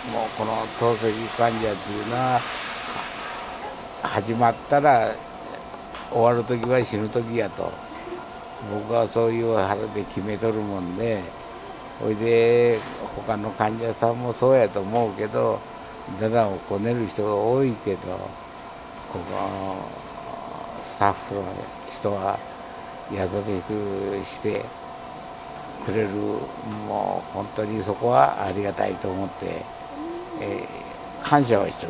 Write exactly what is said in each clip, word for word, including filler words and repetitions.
もうこの透析患者っていうのは始まったら終わる時は死ぬ時やと僕はそういう腹で決めとるもんで、それで他の患者さんもそうやと思うけど、だだをこねる人が多いけど、ここのスタッフの人は優しくしてくれる、もう本当にそこはありがたいと思って、えー、感謝はしてる。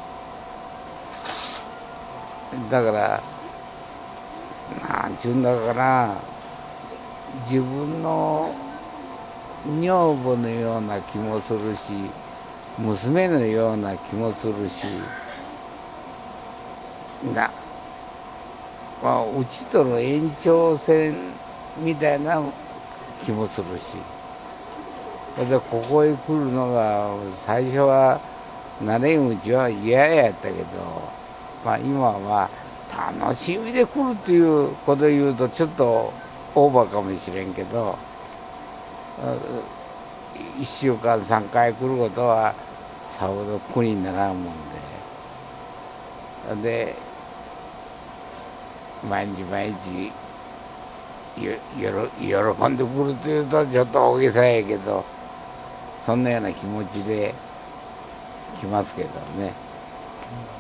だからなんちゅうんだかな、自分の女房のような気もするし、娘のような気もするし、な、まあ、うちとの延長線みたいな気もするし、でここへ来るのが最初は慣れんうちは嫌やったけど、まあ、今は楽しみで来るっていうことを言うとちょっとオーバーかもしれんけど、いっしゅうかんさんかい来ることはさほど苦にならんもんで、で毎日毎日よよ喜んでくるというとちょっと大げさやけど、そんなような気持ちで来ますけどね。